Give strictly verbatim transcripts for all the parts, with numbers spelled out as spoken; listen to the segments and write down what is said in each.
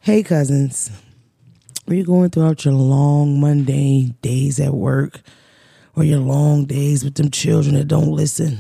Hey, cousins. Are you going throughout your long, mundane days at work or your long days with them children that don't listen?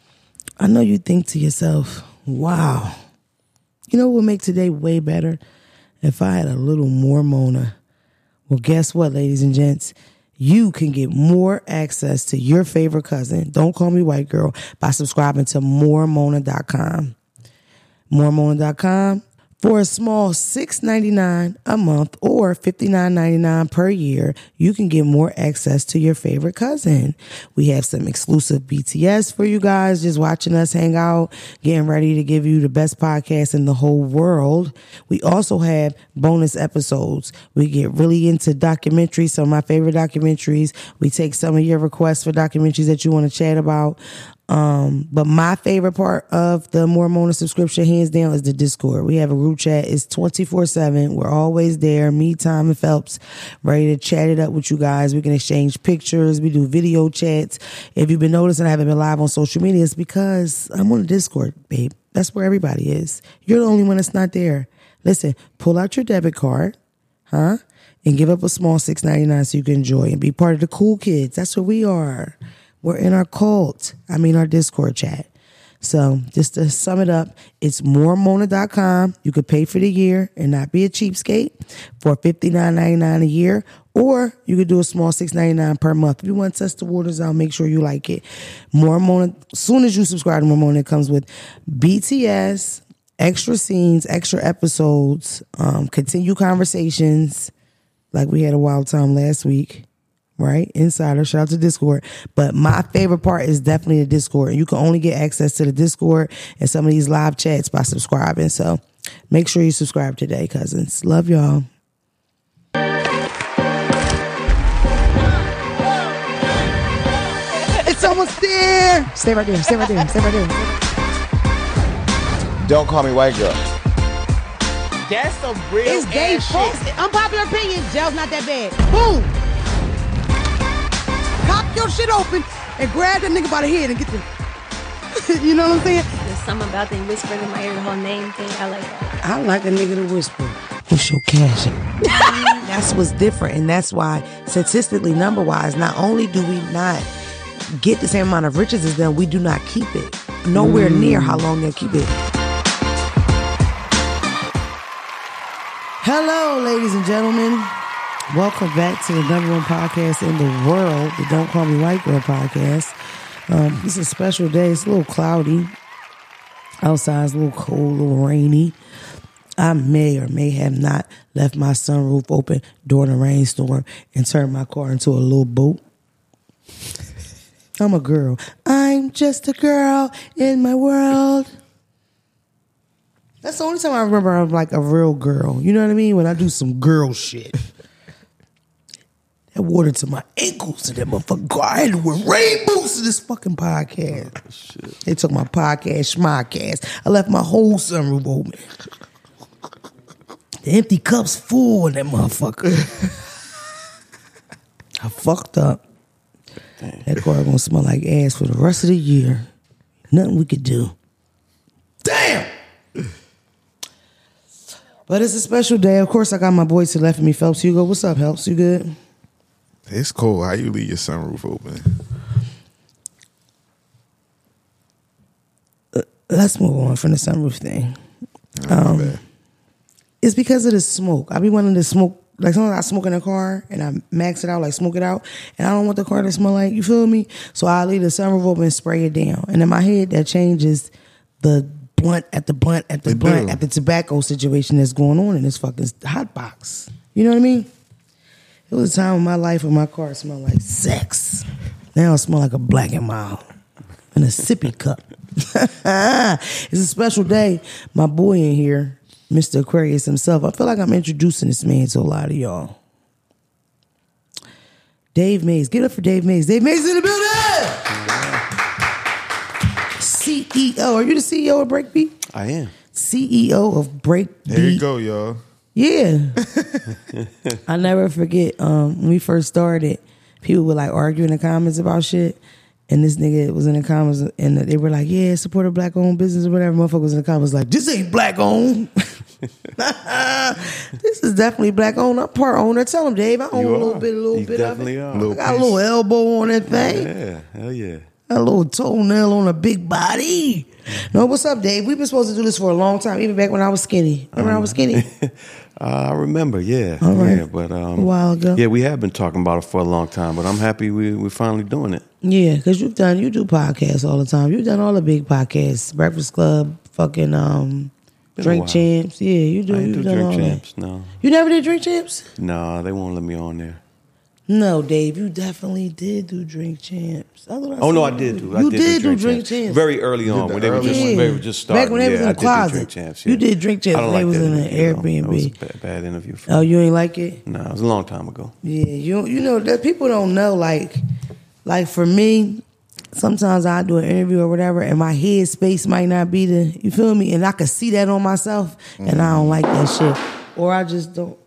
I know you think to yourself, wow, you know what would make today way better? If I had a little more Mona. Well, guess what, ladies and gents? You can get more access to your favorite cousin, Don't Call Me White Girl, by subscribing to more mona dot com. more mona dot com. For a small six dollars and ninety-nine cents a month or fifty-nine ninety-nine per year, you can get more access to your favorite cousin. We have some exclusive B T S for you guys just watching us hang out, getting ready to give you the best podcast in the whole world. We also have bonus episodes. We get really into documentaries, some of my favorite documentaries. We take some of your requests for documentaries that you want to chat about. Um, but my favorite part of the More Mona subscription, hands down, is the Discord. We have a group chat. It's twenty-four seven. We're always there. Me, Tom, and Phelps, ready to chat it up with you guys. We can exchange pictures. We do video chats. If you've been noticing I haven't been live on social media, it's because I'm on the Discord, babe. That's where everybody is. You're the only one that's not there. Listen, pull out your debit card, huh? And give up a small six dollars and ninety-nine cents so you can enjoy and be part of the cool kids. That's what we are. We're in our cult. I mean, our Discord chat. So just to sum it up, it's more mona dot com. You could pay for the year and not be a cheapskate for fifty-nine ninety-nine a year, or you could do a small six dollars and ninety-nine cents per month. If you want to test the waters out, make sure you like it. More Mona, as soon as you subscribe to More Mona, it comes with B T S, extra scenes, extra episodes, um, continue conversations like we had a wild time last week. Right? Insider. Shout out to Discord. But my favorite part is definitely the Discord. You can only get access to the Discord and some of these live chats by subscribing. So make sure you subscribe today, cousins. Love y'all. It's almost there. Stay right there. Stay right there. Stay right there. Don't Call Me White Girl. That's a real It's Dave Folks. Unpopular opinion. Jail's not that bad. Boom. Pop your shit open and grab that nigga by the head and get the, you know what I'm saying? There's something about them whispering in my ear, the whole name thing. I like that. I like a nigga to whisper. What's your cash? That's what's different, and that's why statistically, number-wise, not only do we not get the same amount of riches as them, we do not keep it. Nowhere mm. near how long they'll keep it. Hello, ladies and gentlemen. Welcome back to the number one podcast in the world, the Don't Call Me White Girl podcast. Um, it's a special day. It's a little cloudy. Outside, it's a little cold, a little rainy. I may or may have not left my sunroof open during a rainstorm and turned my car into a little boat. I'm a girl. I'm just a girl in my world. That's the only time I remember I'm like a real girl. You know what I mean? When I do some girl shit. That water to my ankles and that motherfucker. I had to wear rain boots to this fucking podcast. Oh, shit. They took my podcast, schmodcast. I left my whole sunroof open. The empty cup's full in that motherfucker. I fucked up. Damn. That car gonna smell like ass for the rest of the year. Nothing we could do. Damn! But it's a special day. Of course, I got my boy to the left of me, Phelps. Hugo, what's up, Phelps? You good? It's cold. How you leave your sunroof open? Uh, let's move on from the sunroof thing. Oh, um, it's because of the smoke. I be wanting to smoke. Like sometimes I smoke in a car and I max it out, like smoke it out. And I don't want the car to smell like, you feel me? So I leave the sunroof open and spray it down. And in my head, that changes the blunt at the blunt at the it blunt do. at the tobacco situation that's going on in this fucking hot box. You know what I mean? It was a time in my life when my car smelled like sex. Now it smells like a Black and Mild in a sippy cup. It's a special day. My boy in here, Mister Aquarius himself. I feel like I'm introducing this man to a lot of y'all. Dave Mays. Give it up for Dave Mays. Dave Mays in the building! C E O. Are you the C E O of Breakbeat? I am. C E O of Breakbeat. There you go, y'all. Yeah. I never forget um, when we first started, people would like argue in the comments about shit. And this nigga was in the comments and they were like, yeah, support a black owned business or whatever. Motherfucker was in the comments like, this ain't black owned. This is definitely black owned. I'm part owner. Tell him, Dave. I own You a little are. bit, a little You bit definitely of it. are. I got a little elbow on that thing. Yeah, hell yeah. A little toenail on a big body. No, what's up, Dave? We've been supposed to do this for a long time, even back when I was skinny. Remember I was skinny? Uh, I remember, yeah, All right. yeah, but um, A while ago. yeah, we have been talking about it for a long time, but I'm happy we we're finally doing it. Yeah, because you've done, you do podcasts all the time. You've done all the big podcasts. Breakfast Club, fucking um, Been a Drink while. Champs. Yeah, you do. I ain't You do done Drink all that. Champs, no, You never did Drink Champs? no, they won't let me on there. No, Dave, you definitely did do Drink Champs. I thought I Oh no, saw I you. did do. I You did, did do do Drink, Drink Champs. Champs. very early on the when they were early just ones. they were just starting. Back when they was yeah, in the I did do closet. Drink Champs. You yeah. did Drink Champs I don't when they like was that in the interview, though. Airbnb. That was a bad, bad interview. For Oh, me. you ain't like it? No, it was a long time ago. Yeah, you you know that people don't know. Like, like for me, sometimes I do an interview or whatever, and my head space might not be the. You feel me? And I can see that on myself, and I don't like that shit, or I just don't.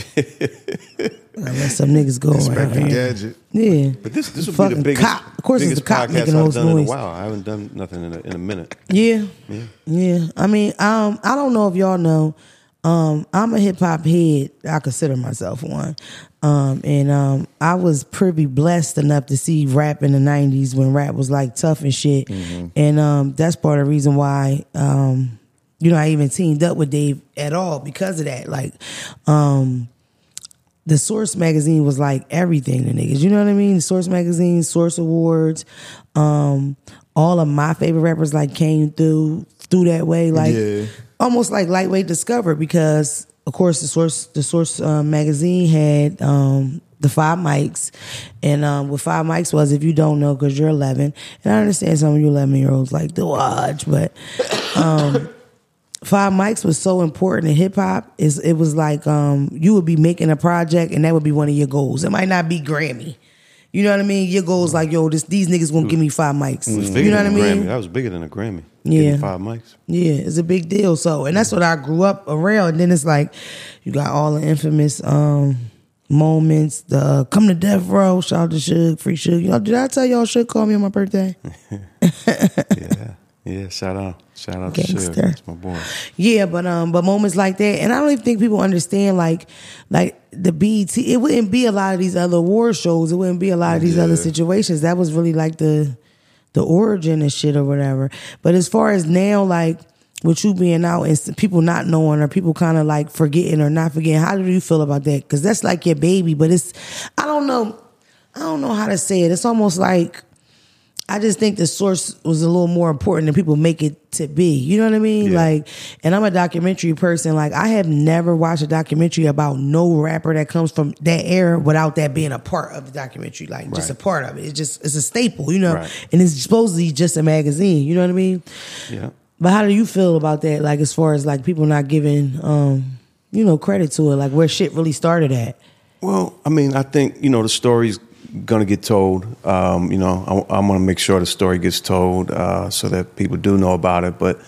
I let some niggas go around Inspector here. Gadget. Yeah, But this this will be Fucking the biggest, cop. Of course, it's biggest the cop podcast making I've those done in a noises. while. I haven't done nothing in a, in a minute. Yeah. Yeah. Yeah. I mean, um, I don't know if y'all know. Um, I'm a hip hop head. I consider myself one. Um, and um, I was pretty blessed enough to see rap in the nineties when rap was like tough and shit. Mm-hmm. And um, that's part of the reason why um, you know, I even teamed up with Dave at all because of that. Like, um, the Source magazine was like everything to niggas. You know what I mean? The Source magazine, Source Awards, um, all of my favorite rappers like came through through that way, like Yeah. almost like lightweight discovered because of course the Source the Source uh, magazine had um, the five mics, and um, what five mics was, if you don't know, because you're eleven, and I understand some of you eleven year olds like to watch, but. Um, Five mics was so important in hip hop. Is it was like um, you would be making a project and that would be one of your goals. It might not be Grammy, you know what I mean. Your goals like yo, this these niggas gonna give me five mics. It was bigger You know what I than a mean? Grammy. That was bigger than a Grammy. Yeah. Getting five mics. Yeah, it's a big deal. So, and that's what I grew up around. And then it's like you got all the infamous um, moments. The uh, come to Death Row. Shout out to Suge, Free Suge. Y'all, did I tell y'all Suge called me on my birthday? Yeah. Yeah. Shout out. Shout out to Gangster. Suge. That's my boy. Yeah, but um, but moments like that, and I don't even think people understand like, like the B E T. It wouldn't be a lot of these other award shows. It wouldn't be a lot of these Yeah. other situations. That was really like the, the origin and shit or whatever. But as far as now, like with you being out and s- people not knowing or people kind of like forgetting or not forgetting, how do you feel about that? Because that's like your baby, but it's, I don't know, I don't know how to say it. It's almost like. I just think the Source was a little more important than people make it to be. You know what I mean? Yeah. Like, and I'm a documentary person. Like, I have never watched a documentary about no rapper that comes from that era without that being a part of the documentary. Like, just a Right. part of it. It's just, it's a staple, you know? Right. And it's supposedly just a magazine. You know what I mean? Yeah. But how do you feel about that? Like, as far as like people not giving, um, you know, credit to it, like where shit really started at. Well, I mean, I think, you know, the story's going to get told. Um, you know, I, I want to make sure the story gets told uh, so that people do know about it. But,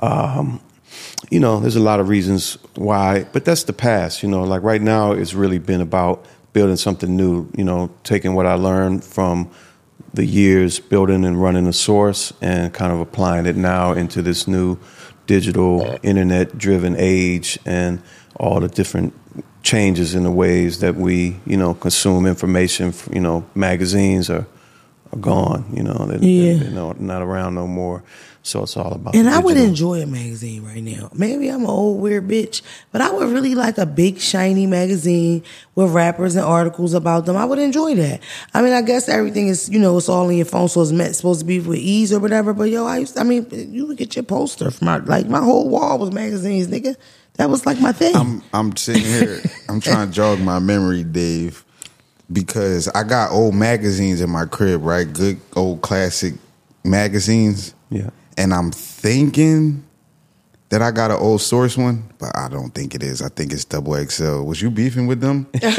um, you know, there's a lot of reasons why. But that's the past, you know. Like right now, it's really been about building something new, you know, taking what I learned from the years building and running a Source and kind of applying it now into this new digital, internet-driven age and all the different changes in the ways that we, you know, consume information. You know, magazines are, are gone. You know, they're, Yeah. they're, they're not around no more. So it's all about. And the I would digital. enjoy a magazine right now. Maybe I'm an old weird bitch, but I would really like a big shiny magazine with rappers and articles about them. I would enjoy that. I mean, I guess everything is, you know, it's all in your phone, so it's meant, supposed to be with ease or whatever. But yo, I used, I mean, you would get your poster from my, like my whole wall was magazines, nigga. That was like my thing. I'm I'm sitting here. I'm trying to jog my memory, Dave, because I got old magazines in my crib, right? Good old classic magazines. Yeah. And I'm thinking that I got an old Source one, but I don't think it is. I think it's double X L. Was you beefing with them? Well,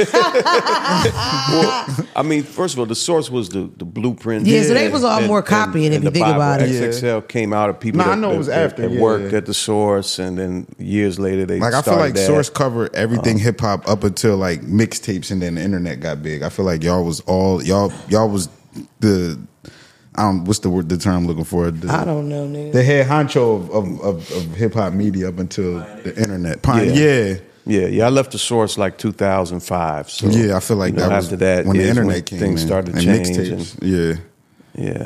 I mean, first of all, the Source was the, the blueprint. Yeah, so they was all And- more and- copying if and you the think Bible about it. X X L came out of people No, I that, know it was that, after, that yeah, worked yeah. at the Source, and then years later they Like I feel started like that. Source covered everything hip hop up until like mixtapes, and then the internet got big. I feel like y'all was all y'all y'all was the Um, what's the word? The term I'm looking for? The, I don't know, nigga. The head honcho of of, of, of hip hop media up until the internet. Pine, yeah. yeah, yeah, yeah. I left the Source like two thousand five. So yeah, I feel like you know, that was after that when the internet when came. Things in, started to and change. mixtapes. And, yeah, yeah.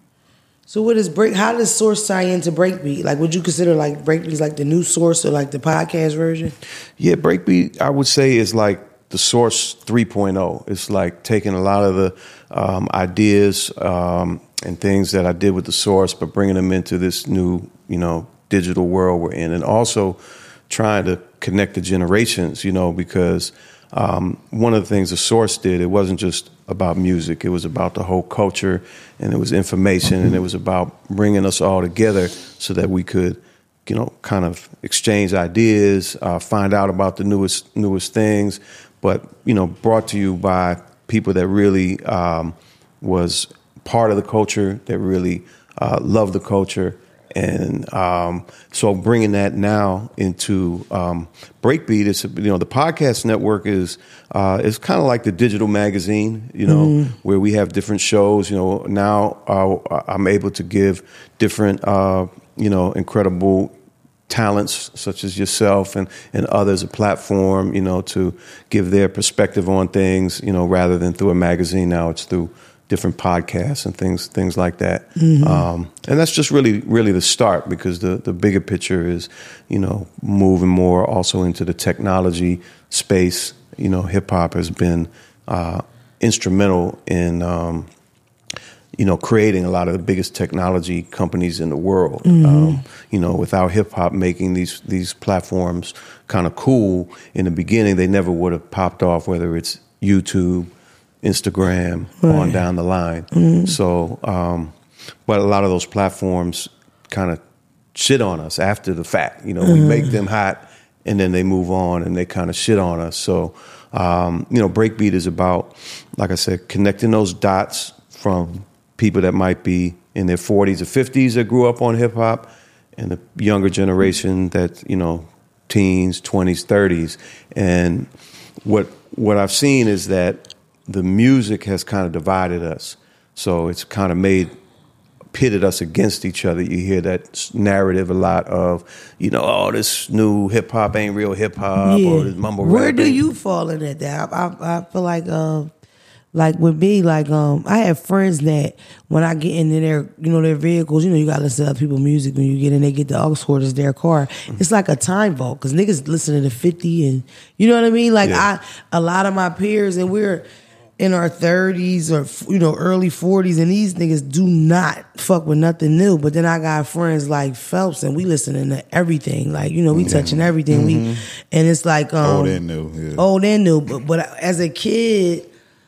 So what is break? How does Source tie into Breakbeat? Like, would you consider like Breakbeat like the new Source or like the podcast version? Yeah, Breakbeat, I would say, is like the Source three point oh. It's like taking a lot of the um, ideas um, and things that I did with the Source, but bringing them into this new, you know, digital world we're in, and also trying to connect the generations, you know, because um, one of the things the Source did, it wasn't just about music. It was about the whole culture, and it was information, and it was about bringing us all together so that we could, you know, kind of exchange ideas, uh, find out about the newest newest things, but, you know, brought to you by people that really um, was part of the culture, that really uh, loved the culture. And um, so bringing that now into um, Breakbeat, is, you know, the podcast network is uh, is kind of like the digital magazine, you know, mm-hmm. where we have different shows. You know, now uh, I'm able to give different, uh, you know, incredible talents such as yourself and, and others a platform, you know, to give their perspective on things, you know, rather than through a magazine. Now it's through different podcasts and things things like that. Mm-hmm. Um, and that's just really, really the start, because the, the bigger picture is, you know, moving more also into the technology space. You know, hip-hop has been uh, instrumental in, um, you know, creating a lot of the biggest technology companies in the world. Mm-hmm. Um, you know, without hip-hop making these, these platforms kind of cool in the beginning, they never would have popped off, whether it's YouTube, Instagram, right. on down the line. Mm-hmm. So, um, but a lot of those platforms kind of shit on us after the fact. You know, mm-hmm. we make them hot, and then they move on and they kind of shit on us. So, um, you know, Breakbeat is about, like I said, connecting those dots from people that might be in their forties or fifties that grew up on hip hop, and the younger generation that, you know, teens, twenties, thirties. And what what I've seen is that the music has kind of divided us. So it's kind of made, pitted us against each other. You hear that narrative a lot of, you know, oh, this new hip hop ain't real hip hop, yeah. or this mumble rap. Where do you fall in at that? I, I, I feel like, uh, like with me, like um, I have friends that when I get into their, you know, their vehicles, you know, you gotta listen to other people's music when you get in. They get the aux cord as their car. Mm-hmm. It's like a time vault, because niggas listening to fifty, and you know what I mean. Like yeah. I, a lot of my peers, and we're in our thirties or, you know, early forties, and these niggas do not fuck with nothing new. But then I got friends like Phelps, and we listening to everything. Like, you know, we touching everything. Mm-hmm. We, and it's like um, old and new. Yeah. Old and new. But but as a kid,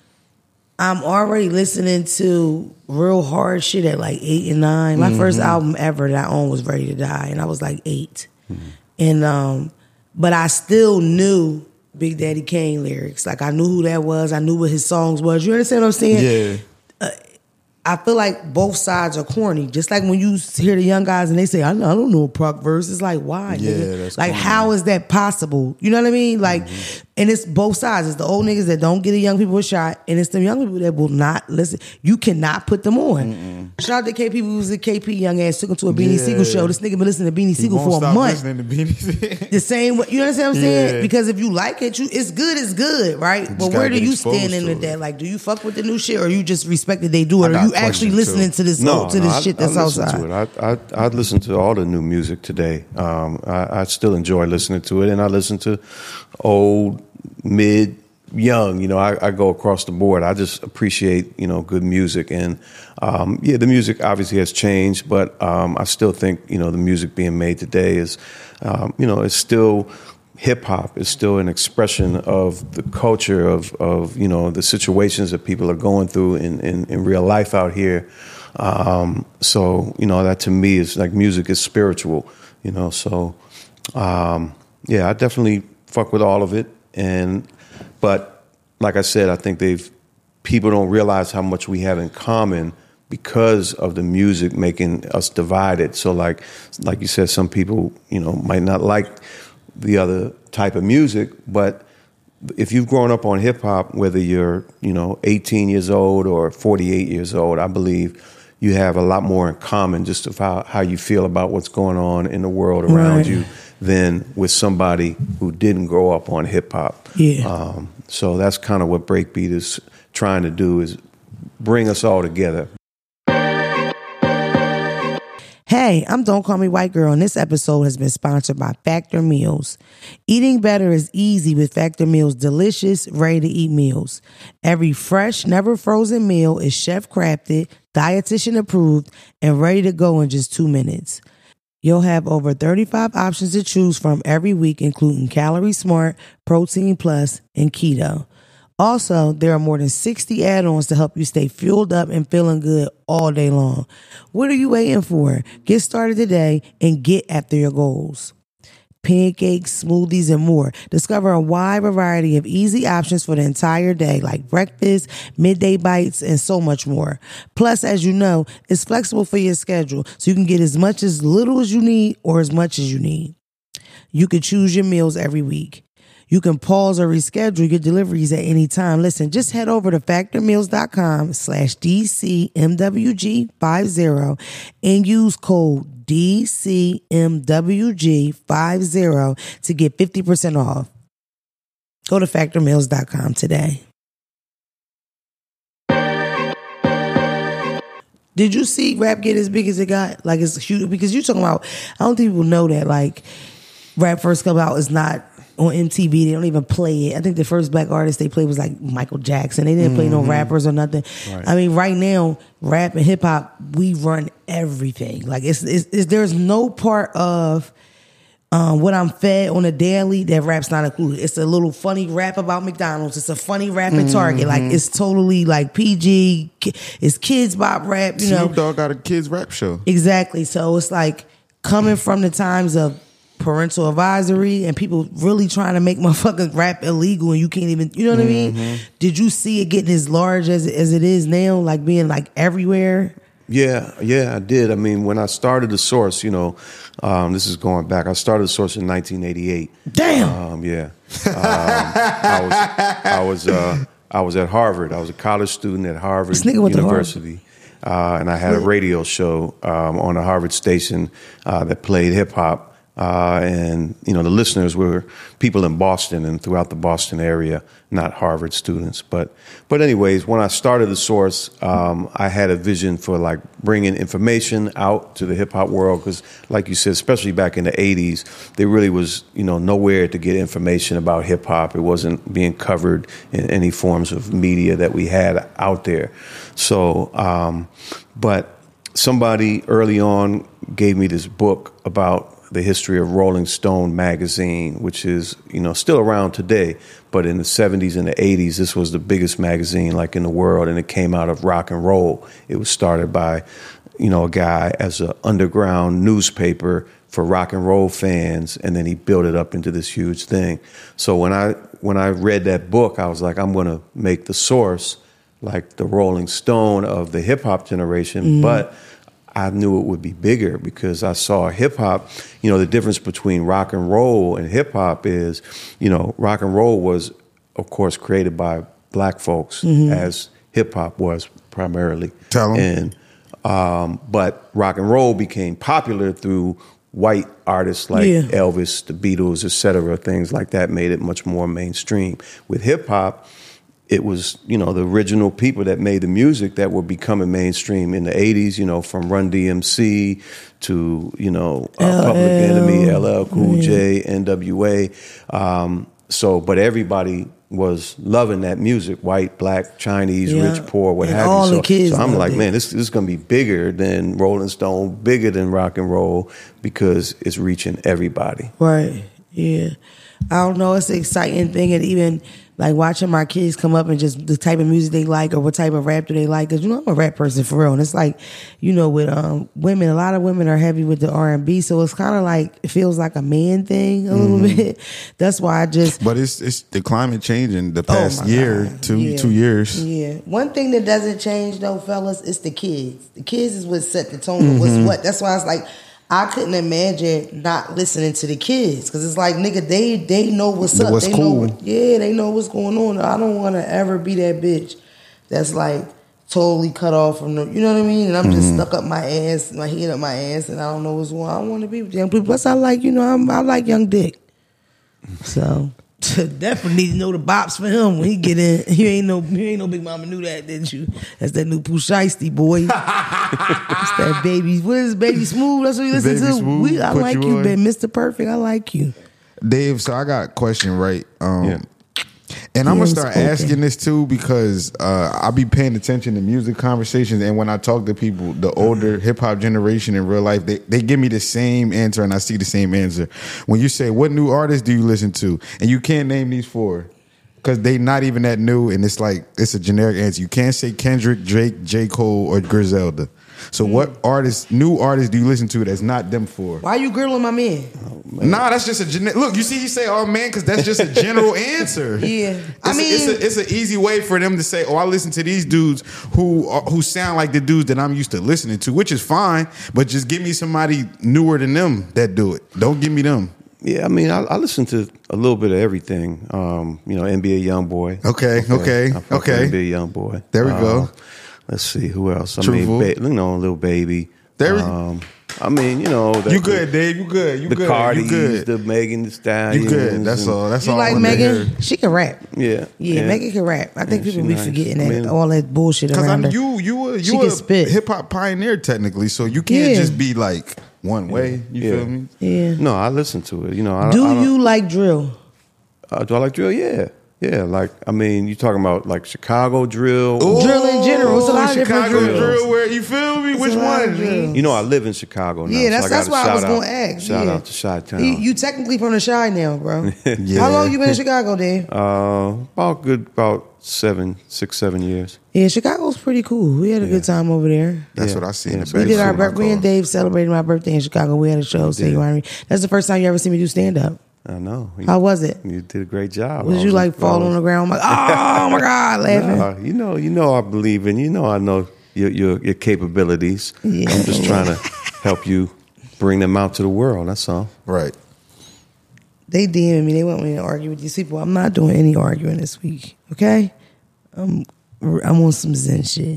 I'm already listening to real hard shit at like eight and nine. My mm-hmm. first album ever that I owned was Ready to Die, and I was like eight. Mm-hmm. And um, but I still knew Big Daddy Kane lyrics. Like, I knew who that was. I knew what his songs was. You understand what I'm saying? Yeah. Uh, I feel like both sides are corny. Just like when you hear the young guys and they say, I, know, I don't know a Proc verse. It's like, why? Yeah, nigga? that's like, corny. how is that possible? You know what I mean? Like, mm-hmm. and it's both sides. It's the old niggas that don't get the young people a shot, and it's the young people that will not listen. You cannot put them on. Mm-mm. Shout out to K P. We was at K P, young ass, took him to a Beanie yeah. Siegel show. This nigga been listening to Beanie he Siegel won't for a stop month. listening to Beanie. The same way, you understand what I'm saying? Yeah. Because if you like it, you it's good, it's good, right? You but where do you stand into it. that? Like, do you fuck with the new shit, or you just respect that they do it, I or you actually listening too. to this No, to no, this I, shit that's I listen outside? to it. I, I I listen to all the new music today. Um, I, I still enjoy listening to it, and I listen to old, mid, young. You know, I, I go across the board. I just appreciate, you know, good music, and um, yeah, the music obviously has changed, but um, I still think, you know, the music being made today is, um, you know, it's still hip hop. It's still an expression of the culture of of you know the situations that people are going through in in, in real life out here. Um, so, you know, that to me is like music is spiritual, you know, so, um, yeah, I definitely fuck with all of it. And, but like I said, I think they've, people don't realize how much we have in common because of the music making us divided. So like, like you said, some people, you know, might not like the other type of music, but if you've grown up on hip hop, whether you're, you know, eighteen years old or forty-eight years old, I believe you have a lot more in common just of how, how you feel about what's going on in the world around Right. you than with somebody who didn't grow up on hip hop. Yeah. Um, so that's kind of what Breakbeat is trying to do, is bring us all together. Hey, I'm Don't Call Me White Girl, and this episode has been sponsored by Factor Meals. Eating better is easy with Factor Meals' delicious, ready-to-eat meals. Every fresh, never frozen meal is chef-crafted, dietitian approved, and ready to go in just two minutes. You'll have over thirty-five options to choose from every week, including Calorie Smart, Protein Plus, and Keto. Also, there are more than sixty add-ons to help you stay fueled up and feeling good all day long. What are you waiting for? Get started today and get after your goals. Pancakes, smoothies, and more. Discover a wide variety of easy options for the entire day, like breakfast, midday bites, and so much more. Plus, as you know, it's flexible for your schedule, so you can get as much as little as you need or as much as you need. You can choose your meals every week. You can pause or reschedule your deliveries at any time. Listen, just head over to factormeals.com slash DCMWG50 and use code D C M W G fifty to get fifty percent off. Go to factor meals dot com today. Did you see rap get as big as it got? Like, it's huge, because you're talking about, I don't think people know that, like, rap first come out is not on M T V. They don't even play it. I think the first black artist they played was like Michael Jackson. They didn't mm-hmm. play no rappers or nothing. Right. I mean, right now, rap and hip hop, we run everything. Like, it's, it's, it's there's no part of um, what I'm fed on a daily that rap's not included. It's a little funny rap about McDonald's. It's a funny rap at Target. Mm-hmm. Like, it's totally like P G. It's kids bop rap. You know, Snoop Dogg got a kids rap show. Exactly. So it's like coming from the times of parental advisory and people really trying to make motherfucking rap illegal, and you can't even, you know what mm-hmm. I mean? Did you see it getting as large as as it is now, like being like everywhere? Yeah, yeah, I did. I mean, when I started The Source, you know, um, this is going back. I started The Source in nineteen eighty-eight. Damn. Um, yeah. Um, I was, I was, uh, I was at Harvard. I was a college student at Harvard University. Uh, and I had a radio show um, on a Harvard station uh, that played hip hop. Uh, and, you know, the listeners were people in Boston and throughout the Boston area, not Harvard students. But but anyways, when I started The Source, um, I had a vision for, like, bringing information out to the hip-hop world because, like you said, especially back in the eighties, there really was, you know, nowhere to get information about hip-hop. It wasn't being covered in any forms of media that we had out there. So, um, but somebody early on gave me this book about the history of Rolling Stone magazine, which is, you know, still around today. But in the seventies and the eighties, this was the biggest magazine, like, in the world. And it came out of rock and roll. It was started by, you know, a guy as an underground newspaper for rock and roll fans. And then he built it up into this huge thing. So when I, when I read that book, I was like, I'm going to make The Source like the Rolling Stone of the hip hop generation. Mm. But I knew it would be bigger because I saw hip hop, you know, the difference between rock and roll and hip hop is, you know, rock and roll was, of course, created by black folks mm-hmm. as hip hop was primarily. Tell 'em. And, um, but rock and roll became popular through white artists like yeah. Elvis, the Beatles, et cetera. Things like that made it much more mainstream. With hip hop, it was, you know, the original people that made the music that were becoming mainstream in the eighties, you know, from Run D M C to, you know, uh, Public Enemy, L L Cool J, N W A. Um, so, but everybody was loving that music, white, black, Chinese, yeah. rich, poor, what and have all you. So, the kids so I'm like, it. man, this, this is going to be bigger than Rolling Stone, bigger than rock and roll because it's reaching everybody. Right, yeah. I don't know, it's an exciting thing, and even like watching my kids come up and just the type of music they like or what type of rap do they like, because, you know, I'm a rap person for real, and it's like, you know, with um, women, a lot of women are heavy with the R and B, so it's kind of like, it feels like a man thing a mm-hmm. little bit. That's why I just... But it's it's the climate changing the past oh year, God. two yeah. two years. Yeah. One thing that doesn't change though, fellas, is the kids. The kids is what set the tone mm-hmm. of what's what. That's why it's like, I couldn't imagine not listening to the kids, because it's like, nigga, they they know what's up. What's they cool. know what, yeah, they know what's going on. I don't want to ever be that bitch that's like totally cut off from the, you know what I mean? And I'm just stuck up my ass, my head up my ass, and I don't know what's going on. I want to be with young people. Plus, I like, you know, I'm, I like young dick. So definitely need to know the bops for him when he get in. He ain't no, he ain't no Big Mama knew that, didn't you? That's that new Pooh Shiesty, boy. It's that baby. What is Baby Smooth? That's what you listen Baby to. Smooth, We, I put like you you, on. baby, Mister Perfect. I like you. Dave, so I got a question, right? Um, Yeah. And I'm Yeah, gonna it's start okay. asking this too because uh, I be paying attention to music conversations, and when I talk to people, the older hip hop generation in real life, they, they give me the same answer, and I see the same answer. When you say, "What new artists do you listen to?" and you can't name these four because they not even that new, and it's like it's a generic answer. You can't say Kendrick, Drake, J. Cole, or Griselda. So, what artists, new artists, do you listen to that's not them four? Why you grilling my man? Nah, that's just a gen- look. You see, you say, "Oh man," because that's just a general answer. Yeah. it's I a- mean- it's a, it's an easy way for them to say, "Oh, I listen to these dudes who are, who sound like the dudes that I'm used to listening to," which is fine. But just give me somebody newer than them that do it. Don't give me them. Yeah, I mean, I, I listen to a little bit of everything. Um, you know, N B A YoungBoy. Okay, okay, I fuck with okay. N B A YoungBoy. There we Uh, go. Let's see who else. I Truthful. mean, ba- you know, Lil Baby. There we- um, I mean, you know, the, You good, Dave? You good? You the good? Cardis, you good? the Megan Thee Stallions. You good? That's and- all. That's You all. I like wanted to hear. Megan? She can rap. Yeah, Yeah, Megan can rap. I think Yeah, people she be nice. forgetting I that mean- all that bullshit Because around her. you you a She you can a spit. hip hop pioneer technically, so you can't Yeah. just be like one way. You Yeah. feel me? Yeah. No, I listen to it. You know, I, Do I don't- you like drill? Uh, do I like drill? Yeah, yeah. Like, I mean, you talking about like Chicago drill? Drill in general. It's a lot of different Chicago drills. drill. Where you feel me? It's Which a lot of one? drills. You know, I live in Chicago now. Yeah, that's so I that's gotta why I shout was out- going to ask. Shout yeah. out to Chi-Town. You, you technically from the Chi now, bro. Yeah. How long you been in Chicago, Dave? Uh, about good, about seven, six, seven years. Yeah, Chicago's pretty cool. We had a good time over there. That's Yeah. what I see in Yeah, the so We back. did our of my birthday. Me and car. Dave celebrated my birthday in Chicago. We had a show. So you want me? That's the first time you ever see me do stand up. I know. You, How was it? You did a great job. Was I you like fall on the ground? I'm like, oh my god, laughing. Nah, you know, you know, I believe in. You know, I know your your, your capabilities. Yeah. I'm just trying to help you bring them out to the world. That's all. Right. They DMing me. They want me to argue with these people. I'm not doing any arguing this week. Okay, I'm I'm on some Zen shit.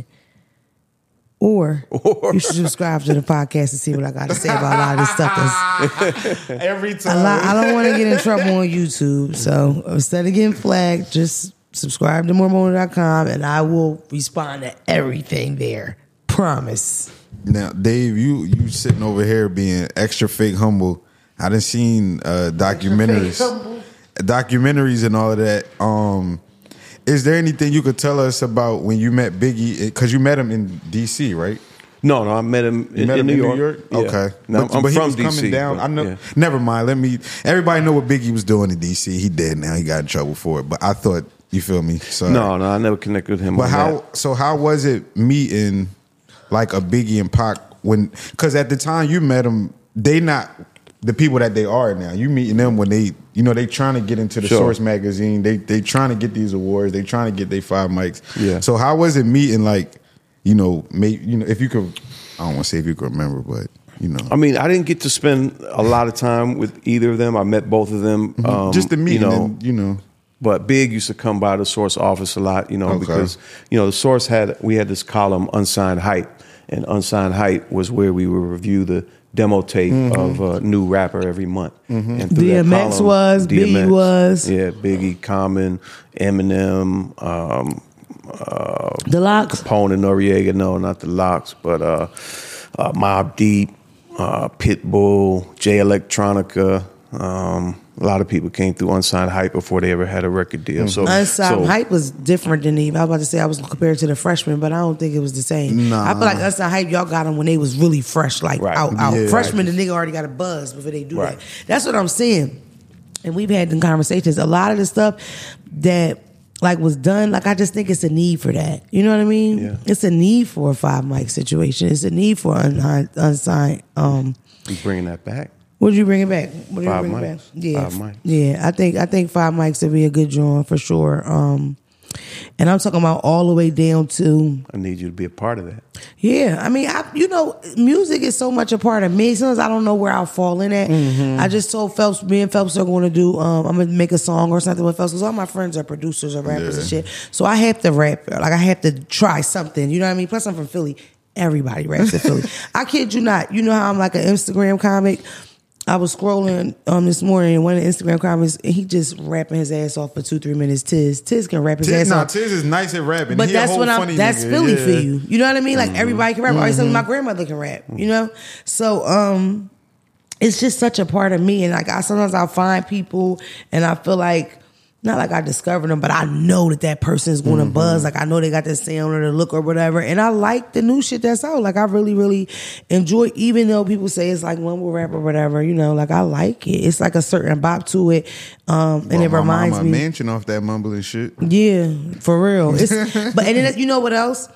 Or, Or- you should subscribe to the podcast and see what I got to say about a lot of this stuff. That's Every a time. lot. I don't want to get in trouble on YouTube. So instead of getting flagged, just subscribe to mormona dot com and I will respond to everything there. Promise. Now, Dave, you you sitting over here being extra fake humble. I done seen uh, documentaries, documentaries and all of that. Um, is there anything you could tell us about when you met Biggie? Because you met him in D C, right? No, no, I met him You in, met in him New in York. New York? Yeah. Okay. No, but, I'm but he from was D C. coming down. but, I know. yeah. Never mind. Let me. Everybody know what Biggie was doing in D C. He dead now. He got in trouble for it. But I thought, you feel me? Sorry. No, no, I never connected with him. But on how? that. So how was it meeting like a Biggie and Pac when? Because at the time you met them, they not the people that they are now. You meeting them when they, you know, they trying to get into the Sure. Source magazine. They they trying to get these awards. They trying to get their five mics. Yeah. So how was it meeting like, you know, maybe you know if you could, I don't want to say if you could remember, but you know, I mean, I didn't get to spend a lot of time with either of them. I met both of them. Um, just the meeting, you know, and, you know. But Big used to come by the Source office a lot, you know, Okay. because, you know, the Source had, we had this column, Unsigned Hype, and Unsigned Hype was where we would review the demo tape Mm-hmm. of a new rapper every month. And through D M that X was, Biggie was. Yeah, Biggie, Common, Eminem, um, The Locks. Capone and Noriega, no, not the Locks, but uh, uh, Mobb Deep, uh, Pitbull, Jay Electronica. Um, a lot of people came through Unsigned Hype before they ever had a record deal. So, Unsigned so Hype was different than even. I was about to say I was compared to the freshmen, but I don't think it was the same. Nah. I feel like Unsigned Hype, y'all got them when they was really fresh, like Right. out, out. Yeah. Freshmen, the nigga already got a buzz before they do Right. that. That's what I'm saying. And we've had them conversations. A lot of the stuff that like was done, like I just think it's a need for that. You know what I mean? Yeah. It's a need for a five mic situation. It's a need for un- unsigned. Um, you bringing that back? What did you bring it back? What did Five you bring mics. it back? Yeah, Five mics. yeah. I think I think five mics would be a good drawing for sure. Um, And I'm talking about all the way down to. I need you to be a part of that. Yeah, I mean, I, you know, music is so much a part of me. Sometimes I don't know where I'll fall in at. Mm-hmm. I just told Phelps, me and Phelps are going to do, um, I'm going to make a song or something with Phelps, because all my friends are producers or rappers yeah. and shit. So I have to rap. Like, I have to try something. You know what I mean? Plus, I'm from Philly. Everybody raps in Philly. I kid you not. You know how I'm like an Instagram comic? I was scrolling um this morning and one of the Instagram comments, and he just rapping his ass off for two, three minutes. Tiz. Tiz can rap his Tiz, ass nah, off. Tiz is nice at rapping. But he that's what I'm funny that's nigga. Philly yeah. for you. You know what I mean? Like mm-hmm. everybody can rap. Mm-hmm. Always my grandmother can rap, you know? So um it's just such a part of me. And like I sometimes I'll find people and I feel like not like I discovered them, but I know that that person is going to mm-hmm. buzz. Like I know they got the sound or the look or whatever. And I like the new shit that's out. Like I really, really enjoy, even though people say it's like mumble rap or whatever, you know, like I like it. It's like a certain bop to it. Um, and well, it my reminds mama me. Mansion off that mumbling shit. Yeah, for real. It's, but and then you know what else?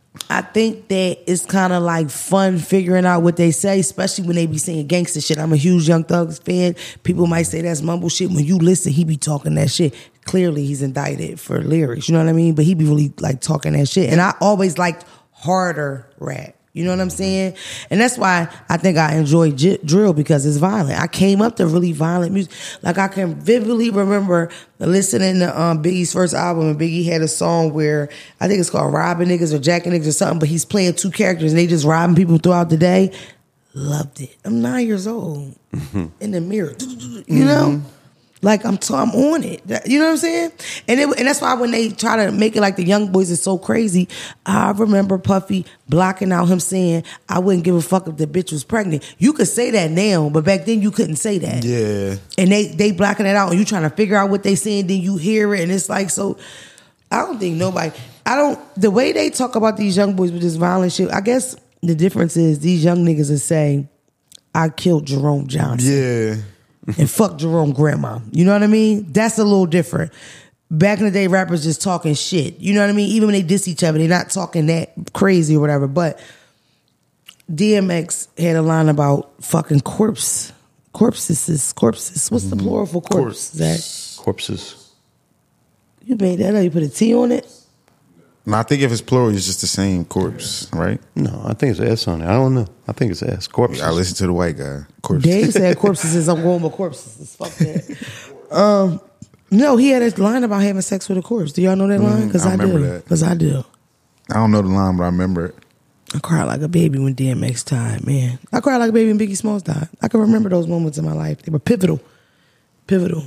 I think that it's kind of like fun figuring out what they say, especially when they be saying gangster shit. I'm a huge Young Thug's fan. People might say that's mumble shit. When you listen, he be talking that shit. Clearly, he's indicted for lyrics. You know what I mean? But he be really like talking that shit. And I always liked harder rap. You know what I'm saying? And that's why I think I enjoy j- drill, because it's violent. I came up to really violent music. Like I can vividly remember listening to um, Biggie's first album, and Biggie had a song where I think it's called Robbing Niggas or Jacking Niggas or something, but he's playing two characters and they just robbing people throughout the day. Loved it. I'm nine years old mm-hmm. in the mirror. You know? Mm-hmm. Like I'm, t- I'm on it. You know what I'm saying? And it, and that's why when they try to make it like the Young Boys is so crazy, I remember Puffy blocking out him saying, "I wouldn't give a fuck if the bitch was pregnant." You could say that now, but back then you couldn't say that. Yeah. And they they blocking it out, and you trying to figure out what they saying, then you hear it, and it's like so. I don't think nobody. I don't. The way they talk about these young boys with this violent shit, I guess the difference is these young niggas are saying, "I killed Jerome Johnson." Yeah. And fuck Jerome grandma. You know what I mean? That's a little different. Back in the day, rappers just talking shit. You know what I mean? Even when they diss each other, they're not talking that crazy or whatever. But D M X had a line about fucking corpse. Corpses. Corpses. What's the plural for corpse, Zach? Corpses. You made that up. You put a T on it? No, I think if it's plural, it's just the same corpse, right? No, I think it's S on it. I don't know. I think it's S. Corpses. I listen to the white guy. Corpses. Dave said corpses is I'm going with corpses. Fuck that. um, no, he had a line about having sex with a corpse. Do y'all know that line? Because mm, I, I, I remember do. that. Because I do. I don't know the line, but I remember it. I cried like a baby when D M X died, man. I cried like a baby when Biggie Smalls died. I can remember those moments in my life. They were pivotal. Pivotal.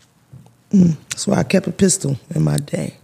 Mm. That's why I kept a pistol in my day.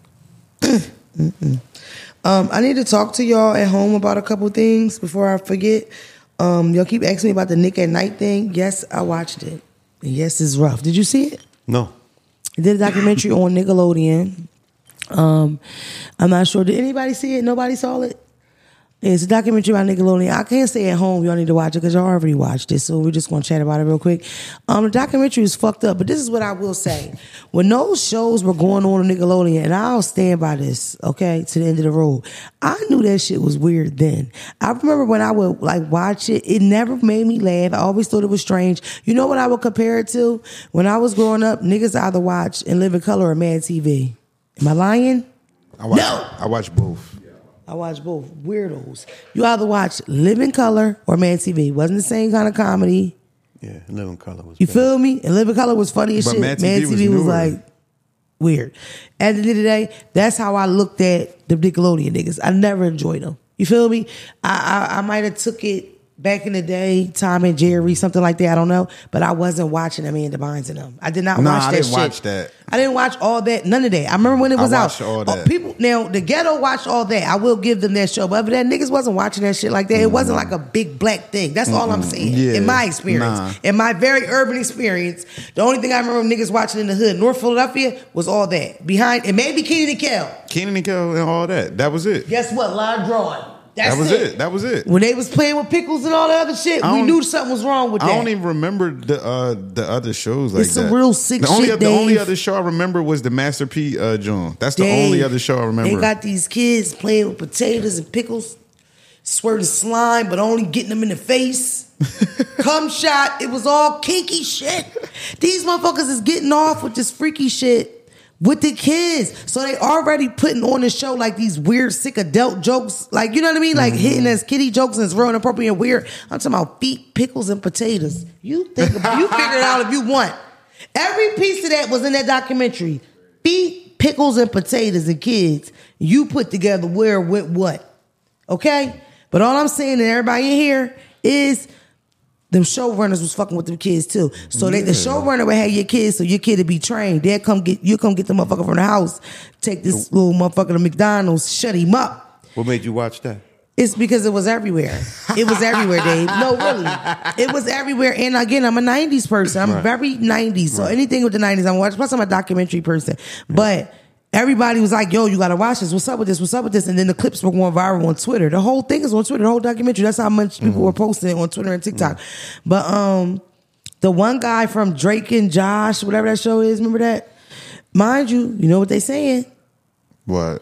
Mm-mm. Um, I need to talk to y'all at home about a couple things before I forget. Um, y'all keep asking me about the Nick at Night thing. Yes, I watched it. And yes, it's rough. Did you see it? No. He did a documentary on Nickelodeon. Um, I'm not sure. Did anybody see it? Nobody saw it? It's a documentary about Nickelodeon. I can't stay at home. Y'all need to watch it because y'all already watched it. So we're just going to chat about it real quick. Um, the documentary is fucked up, but this is what I will say. When those shows were going on on Nickelodeon, and I'll stand by this, okay, to the end of the road, I knew that shit was weird then. I remember when I would like watch it, it never made me laugh. I always thought it was strange. You know what I would compare it to? When I was growing up, niggas either watch In Living Color or Mad T V. Am I lying? I watch, No. I watch both. I watch both. Weirdos. You either watch Living Color or Mad T V. Wasn't the same kind of comedy. Yeah, Living Color was You better. feel me? And Living Color was funny as But shit. Mad Mad T V T V was was, newer. like weird. At the end of the day, that's how I looked at the Nickelodeon niggas. I never enjoyed them. You feel me? I I, I might have took it back in the day, Tom and Jerry, something like that. I don't know, but I wasn't watching Amanda Bynes and them. I did not Nah, watch I that didn't shit. watch that. I didn't watch all that. None of that. I remember when it I was watched out. all Oh, that. people now the ghetto watched all that. I will give them that show, but other than that, niggas wasn't watching that shit like that. It wasn't like a big black thing. That's all I'm saying. Yeah. In my experience, Nah. in my very urban experience, the only thing I remember niggas watching in the hood, North Philadelphia, was all that behind. And maybe Keenan and Kel. Keenan and Kel and all that. That was it. Guess what? Line drawing. That's that was it. That was it. When they was playing with pickles and all the other shit, I we don't- knew something was wrong with I that. don't even remember the uh, the other shows like It's that. some real sick the only, shit, The only Dave. other show I remember was the Master P uh, John. That's the Dave, only other show I remember. They got these kids playing with potatoes and pickles, squirting slime, but only getting them in the face. Cum shot. It was all kinky shit. These motherfuckers is getting off with this freaky shit. with the kids. So they already putting on the show like these weird, sick adult jokes. Like, you know what I mean? Like mm-hmm. hitting as kiddie jokes and it's real inappropriate and weird. I'm talking about feet, pickles, and potatoes. You think, you figure it out if you want. Every piece of that was in that documentary. Feet, pickles, and potatoes and kids. You put together where, with what. Okay? But all I'm saying to everybody in here is them showrunners was fucking with them kids too. So they, the showrunner would have your kids so your kid to be trained. They'll come get you come get the motherfucker from the house, take this little motherfucker to McDonald's, shut him up. What made you watch that? It's because it was everywhere. It was everywhere, Dave. No, really. It was everywhere. And again, I'm a nineties person. I'm right. very nineties. So right. anything with the nineties, I'm watching. Plus, I'm a documentary person. But everybody was like, yo, you gotta watch this. What's up with this? What's up with this? And then the clips were going viral on Twitter. The whole thing is on Twitter, the whole documentary. That's how much people mm-hmm. were posting it on Twitter and TikTok. Mm-hmm. But um, the one guy from Drake and Josh, whatever that show is, remember that? Mind you, you know what they saying? What?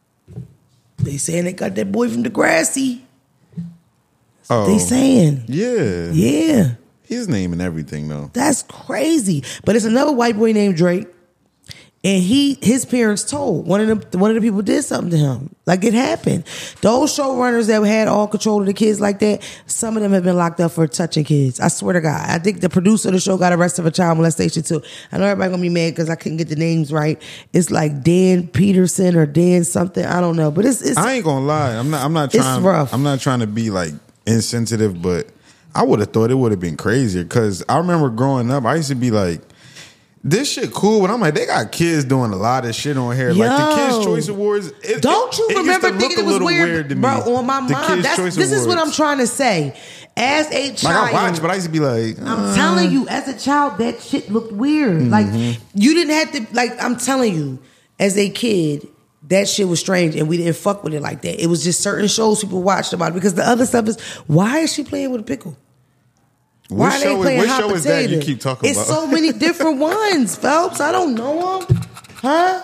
They saying they got that boy from Degrassi. That's oh. what they saying. Yeah. Yeah. His name and everything, though. That's crazy. But it's another white boy named Drake. And he, his parents told one of the one of the people did something to him. Like it happened. Those showrunners that had all control of the kids like that, some of them have been locked up for touching kids. I swear to God. I think the producer of the show got arrested for child molestation too. I know everybody gonna be mad because I couldn't get the names right. It's like Dan Peterson or Dan something. I don't know, but it's. it's I ain't gonna lie. I'm not. I'm not trying. It's rough. I'm not trying to be like insensitive, but I would have thought it would have been crazier because I remember growing up. I used to be like, this shit cool, but I'm like, they got kids doing a lot of shit on here. Yo, like the Kids' Choice Awards. It, don't you it, remember it thinking it was weird, weird to me. bro? On my the mom, that's, this Awards. is what I'm trying to say. As a child, like I watched, but I used to be like, uh, I'm telling you, as a child, that shit looked weird. Mm-hmm. Like you didn't have to. Like I'm telling you, as a kid, that shit was strange, and we didn't fuck with it like that. It was just certain shows people watched about it because the other stuff is, why is she playing with a pickle? Why what are they show, playing what hot show potato? is that you keep talking it's about? It's so many different ones, Phelps. I don't know them. Huh?